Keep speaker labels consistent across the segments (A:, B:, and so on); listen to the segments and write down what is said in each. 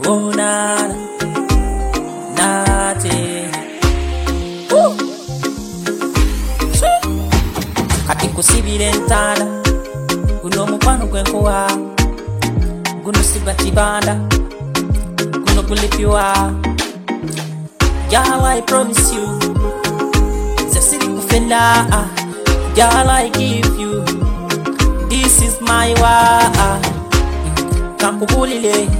A: Oh na nate kati kusibira entanda guno mukwano gwenkuwa guno sibatibanda guno kulipiwa. Girl, I promise you zasiri kufenda. Girl, I give you this is my wa kankubulile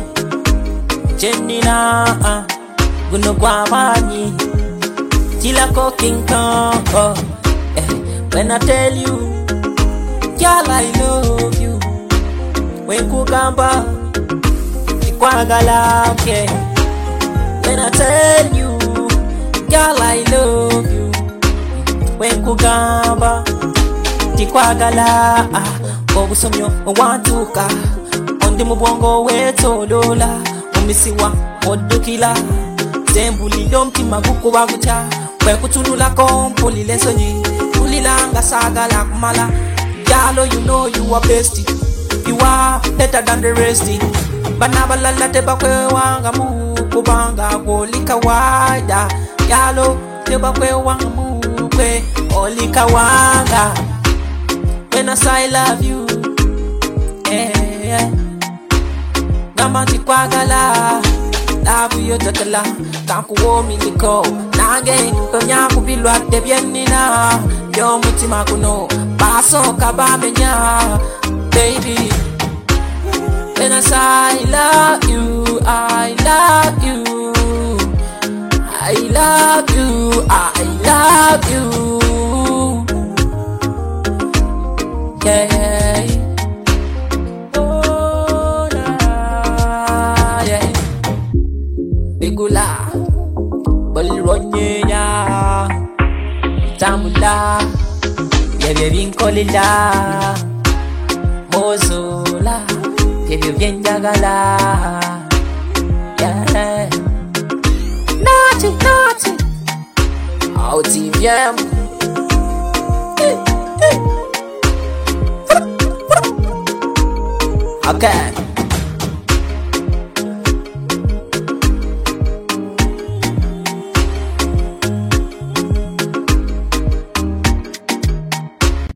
A: Jenina guno kwa mani kila King Kong. When I tell you girl I love you, when kugamba ikwagala okay. When I tell you girl I love you, when kugamba ikwagala obusomyo owantuka ondi mubwongo wetolola omisiwa odukila zembulilo mtima gukuba gucha kwe kutunulako mpulile sonyi ulilanga sagala kumala. Girl, you know you are bestie, you are better than the rest. Banabalala teba kwe wanga mukubanga kolika wada. Girl, teba kwe wanga mukwe olika wanga. When I say I love you, gamati kwagala love you totala kankuwo miliko nange tonya kubilwa tebienina yo mutima kuno baso kabamenya baby. When I say I love you, I love you, I love you, I love you. Yeah. Oh, nah, yeah. Bigula, Bolronya, Tamula, Yavinkolila, Mozola, Yaviendagala. Yeah. Naughty, naughty, out TVM. Okay.